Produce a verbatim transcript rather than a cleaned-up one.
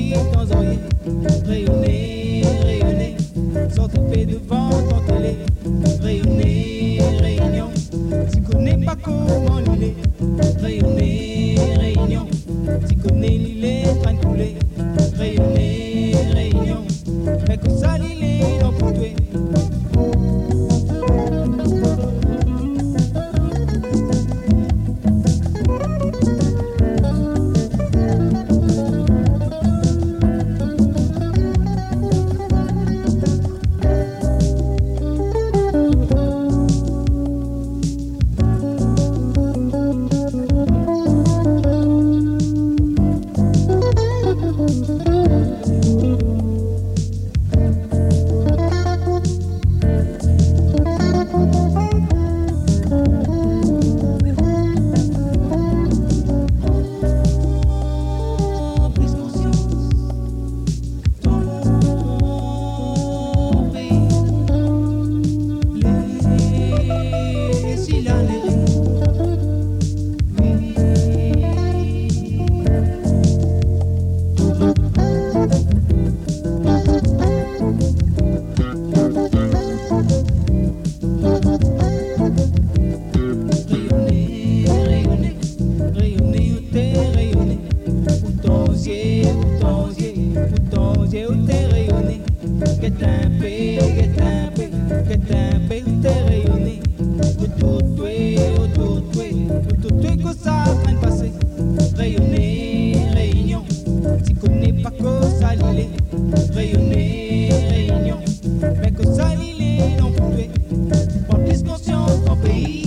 si dans oreiller. Rayonner, rayonner, sans tromper devant ton télé. Rayonner, réunion, tu connais pas comment l'île est. Rayonner, réunion, tu connais l'île est en train de couler. Rayonner, réunion, mais que ça l'île est dans pour toi. Rayonner, réunion, mais que ça l'île est non plus. Prends plus conscience ton pays.